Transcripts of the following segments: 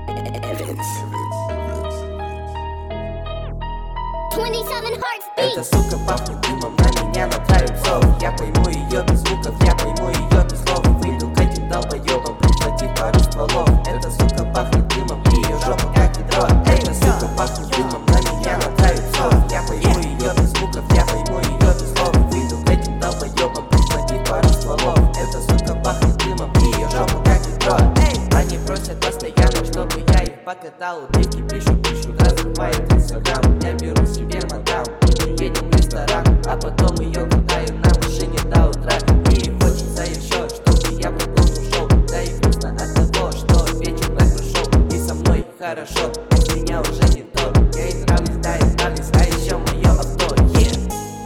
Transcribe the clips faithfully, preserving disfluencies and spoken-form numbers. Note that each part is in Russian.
Эта сука пахнет дымом, на меня натравит зов. Я пойму ее без звуков, я пойму ее без слов. Выйду к этим долбоебам, прихватив пару стволов. Эта сука пахнет дымом, ее жопа как ведро. Эта сука пахнет дымом, на меня натравит зов. Я пойму ее без звуков, я пойму ее без слов. Выйду к этим долбоебам, прихватив пару стволов. Эта сука пахнет дымом, ее жопа как ведро. Они просят постоянно, чтобы я их покатал. Девки пишу, пишу, разрывает инстаграм. Я беру себе мадам, едем в ресторан, а потом ее катаю на машине до утра. И хочется еще, чтобы я продолжил шоу. Да и грустно от того, что вечер так прошел. И со мной хорошо, без меня уже не то. Я ей нравлюсь, да, ей нравлюсь, а еще мое авто, yeah.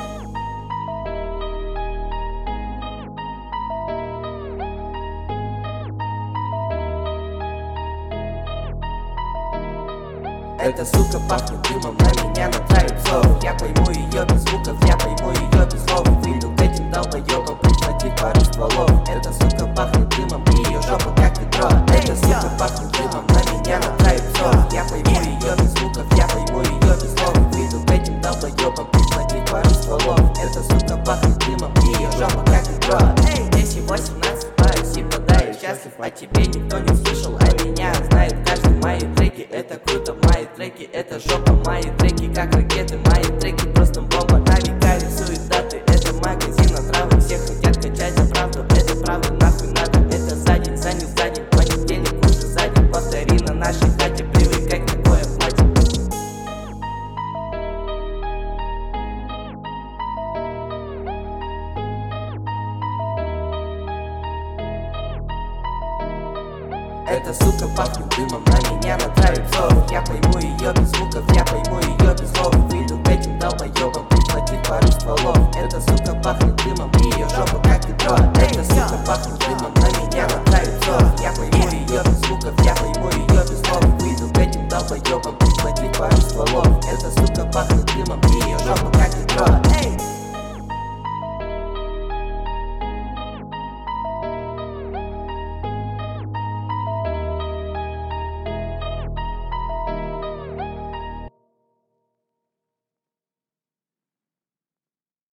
Эта сука пахнет дымом, на меня натравит зов. Я пойму ее без звуков, я пойму ее без слов. Выйду к этим долбоебам, прихватив пару стволов. Эта сука пахнет дымом, ее жопа как ведро. Эта сука пахнет дымом, на меня натравит зов. Я пойму ее без звуков, я пойму ее без слов. Выйду к этим долбоебам, прихватив пару стволов. Эта сука пахнет дымом, ее жопа как ведро. Мне восемнадцать, парюсь и подаю счастлив. А тебе никто не слышал, а меня знает каждый. Мои треки это круто, мои треки это жопа. Мои треки как ракеты, мои треки просто бомба. На века рисуют даты, это магазин отравы. Все хотят качать за правду, это правда нахуй надо. Это за день, за день, за день, понедельник уже за день. Повтори на нашей хате, привыкай к такое платье. Эта сука пахнет дымом, на меня натравит зов. Я пойму ее без звуков, я пойму ее без слов. Выйду к этим долбоебам, прихватив пару стволов. Эта сука пахнет дымом, ее жопа как ведро.